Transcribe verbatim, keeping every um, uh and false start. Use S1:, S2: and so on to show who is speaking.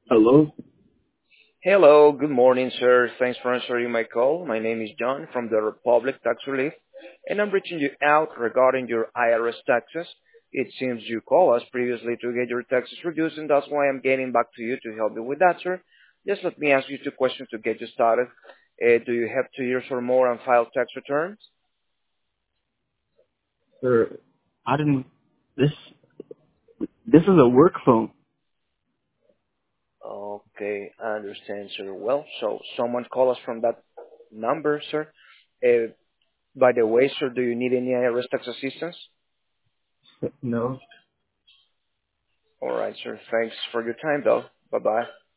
S1: Hello?
S2: Hello, good morning, sir. Thanks for answering my call. My name is John from the Republic Tax Relief, and I'm reaching you out regarding your I R S taxes. It seems you called us previously to get your taxes reduced, and that's why I'm getting back to you to help you with that, sir. Just let me ask you two questions to get you started. Uh, do you have two years or more on filed tax returns?
S1: Sir, I didn't, this, this is a work phone.
S2: Okay, I understand, sir. Well, so someone called us from that number, sir. Uh, by the way, sir, do you need any I R S tax assistance?
S1: No.
S2: All right, sir. Thanks for your time, though. Bye-bye.